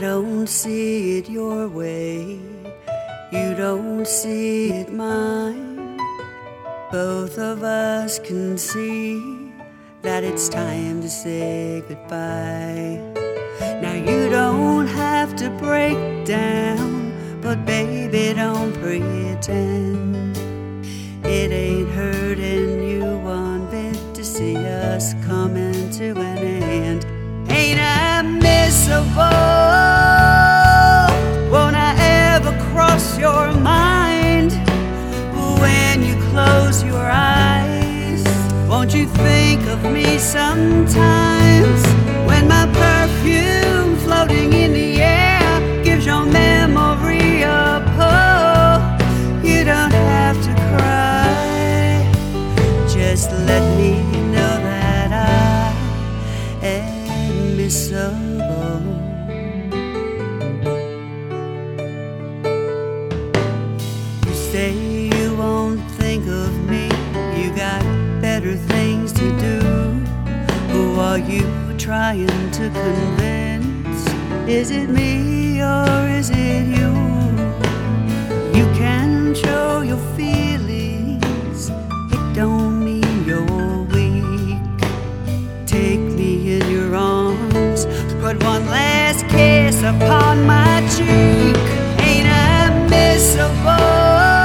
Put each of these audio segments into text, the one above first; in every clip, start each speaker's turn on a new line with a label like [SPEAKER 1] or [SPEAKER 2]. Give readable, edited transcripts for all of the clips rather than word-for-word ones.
[SPEAKER 1] don't see it your way, you don't see it mine. Both of us can see that it's time to say goodbye. Now you don't have to break down, but baby, don't pretend. It ain't hurting you one bit to see us coming to an end. Ain't I miserable? Won't I ever cross your mind? When you close your eyes, won't you think of me sometimes? When my perfume floating in the air gives your memory a pull, you don't have to cry. Just let me know that I am miserable. You say you won't think of me, you got better things to do. Who are you trying to convince? Is it me or is it you? You can show your feelings, it don't mean you're weak. Take me in your arms, put one last kiss upon my cheek. Ain't I miserable?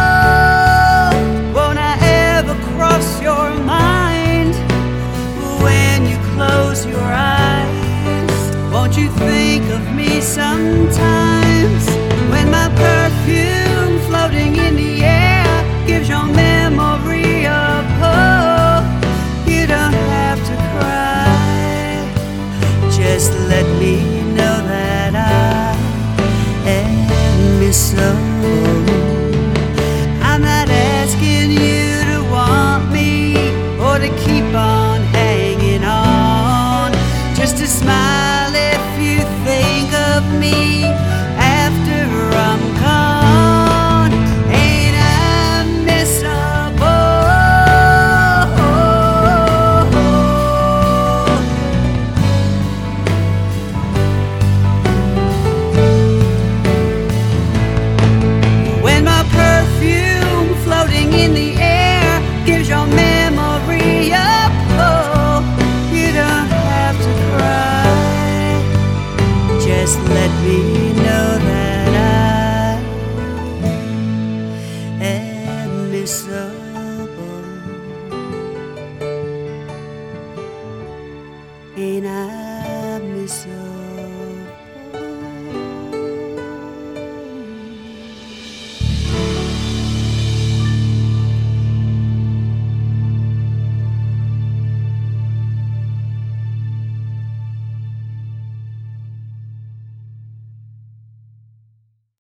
[SPEAKER 1] Won't I ever cross your mind? When you close your eyes, won't you think of me sometimes? When my perfume floating in the air gives your memory a pull, you don't have to cry. Just let me know that I am miserable. I'm not asking you to want me or to keep on hanging on, just to smile if you think of me after I'm gone. Ain't I miserable? When my perfume floating in the air gives your memory a pull, you don't have to cry. Just let me know that I am miserable. Ain't I miserable?